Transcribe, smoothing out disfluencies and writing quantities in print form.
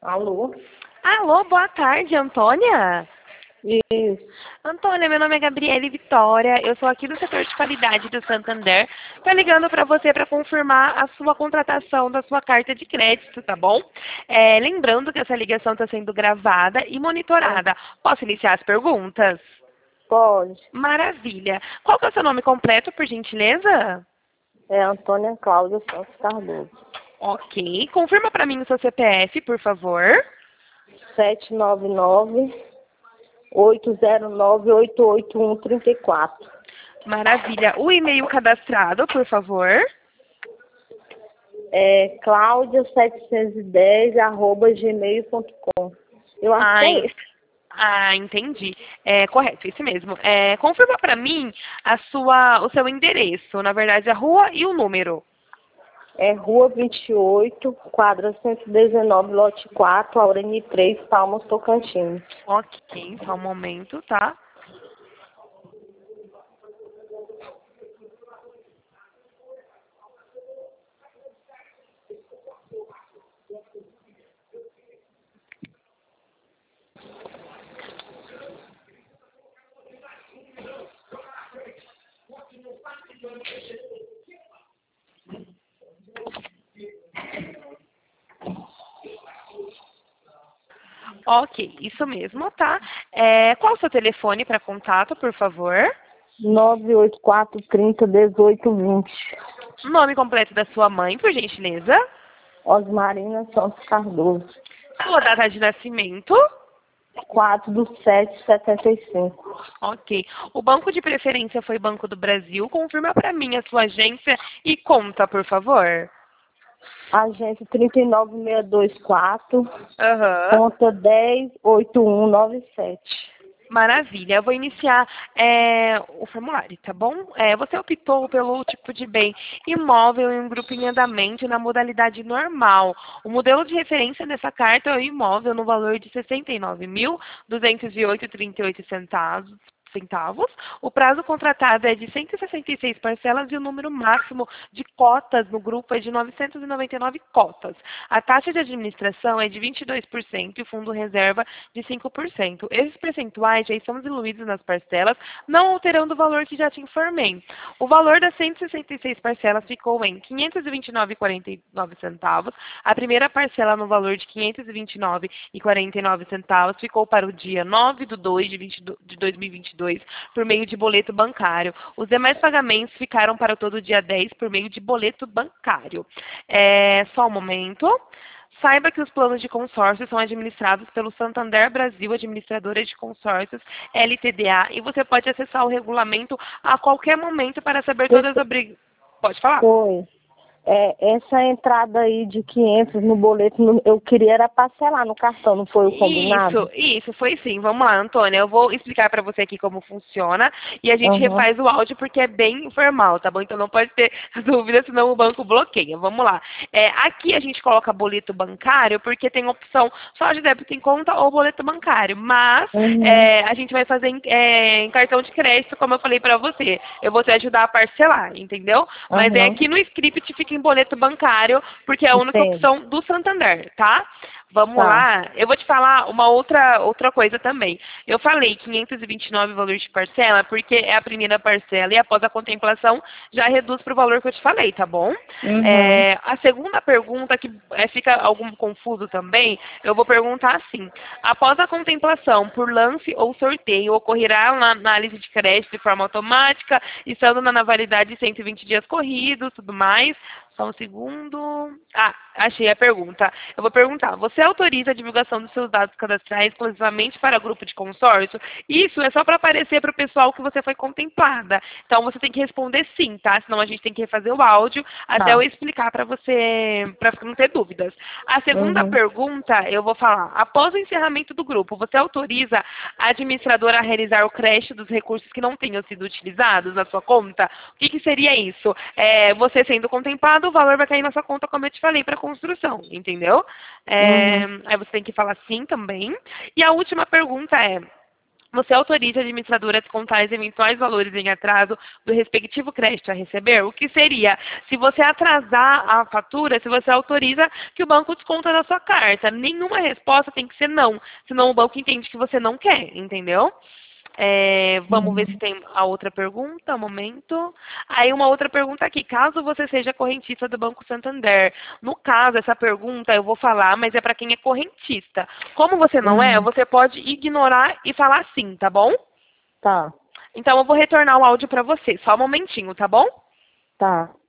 Alô? Alô, boa tarde, Antônia. Isso. Antônia, meu nome é Gabriele Vitória, eu sou aqui do setor de qualidade do Santander. Tô ligando para você para confirmar a sua contratação da sua carta de crédito, tá bom? Lembrando que essa ligação está sendo gravada e monitorada. Posso iniciar as perguntas? Pode. Maravilha. Qual que é o seu nome completo, por gentileza? É Antônia Cláudia Santos Cardoso. Ok. Confirma para mim o seu CPF, por favor. 799-809-881-34. Maravilha. O e-mail cadastrado, por favor. É claudia710@gmail.com. Eu acho que é Ai, esse. entendi. Correto, isso mesmo. Confirma para mim o seu endereço, na verdade, a rua e o número. É Rua 28, quadra 119, lote 4, Aureni 3, Palmas, Tocantins. Ok, só um momento, tá? Ok, isso mesmo, tá? Qual o seu telefone para contato, por favor? 98430-1820. Nome completo da sua mãe, por gentileza. Osmarina Santos Cardoso. Sua data de nascimento. 4/7/75. Ok. O banco de preferência foi Banco do Brasil. Confirma para mim a sua agência e conta, por favor. Agência 39624, Aham. conta 108197. Maravilha. Eu vou iniciar o formulário, tá bom? Você optou pelo tipo de bem imóvel em um grupo em andamento na modalidade normal. O modelo de referência dessa carta é o imóvel no valor de R$ 69.208,38 centavos. O prazo contratado é de 166 parcelas e o número máximo de cotas no grupo é de 999 cotas. A taxa de administração é de 22% e o fundo reserva de 5%. Esses percentuais já estão diluídos nas parcelas, não alterando o valor que já te informei. O valor das 166 parcelas ficou em R$ 529,49. A primeira parcela no valor de R$ 529,49 ficou para o dia 9/2 de 2022 por meio de boleto bancário. Os demais pagamentos ficaram para todo dia 10 por meio de boleto bancário. Só um momento. Saiba que os planos de consórcio são administrados pelo Santander Brasil, administradora de consórcios, LTDA, e você pode acessar o regulamento a qualquer momento para saber todas as obrigações. Pode falar? Foi. Essa entrada aí de 500 no boleto, eu queria era parcelar no cartão, não foi o combinado? Isso, foi sim. Vamos lá, Antônia. Eu vou explicar para você aqui como funciona e a gente Aham. refaz o áudio porque é bem informal, tá bom? Então não pode ter dúvida, senão o banco bloqueia. Vamos lá. Aqui a gente coloca boleto bancário porque tem opção só de débito em conta ou boleto bancário, mas Uhum. a gente vai fazer em cartão de crédito, como eu falei para você. Eu vou te ajudar a parcelar, entendeu? Mas Aham. aqui no script fica em boleto bancário porque é a única Entendo. opção do Santander, tá? Vamos Tá. lá. Eu vou te falar uma outra coisa também. Eu falei 529 valor de parcela porque é a primeira parcela e após a contemplação já reduz para o valor que eu te falei, tá bom? Uhum. A segunda pergunta que fica algum confuso também, eu vou perguntar assim. Após a contemplação por lance ou sorteio, ocorrerá uma análise de crédito de forma automática, estando na validade de 120 dias corridos, tudo mais. Só um segundo. Achei a pergunta. Eu vou perguntar. Você autoriza a divulgação dos seus dados cadastrais exclusivamente para grupo de consórcio? Isso é só para aparecer para o pessoal que você foi contemplada. Então você tem que responder sim, tá? Senão a gente tem que refazer o áudio até eu Tá. explicar para você, para não ter dúvidas. A segunda Uhum. pergunta, eu vou falar. Após o encerramento do grupo, você autoriza a administradora a realizar o crédito dos recursos que não tenham sido utilizados na sua conta? O que seria isso? Você sendo contemplado, o valor vai cair na sua conta, como eu te falei, para construção, entendeu? Uhum. Aí você tem que falar sim também. E a última pergunta é: você autoriza a administradora a descontar os eventuais valores em atraso do respectivo crédito a receber? O que seria, se você atrasar a fatura, se você autoriza que o banco desconta da sua carta. Nenhuma resposta tem que ser não, senão o banco entende que você não quer, entendeu? Vamos ver se tem a outra pergunta, um momento. Aí uma outra pergunta aqui, caso você seja correntista do Banco Santander. No caso, essa pergunta eu vou falar, mas é para quem é correntista. Como você não é, você pode ignorar e falar sim, tá bom? Tá, Então eu vou retornar o áudio para você, só um momentinho, tá bom? tá.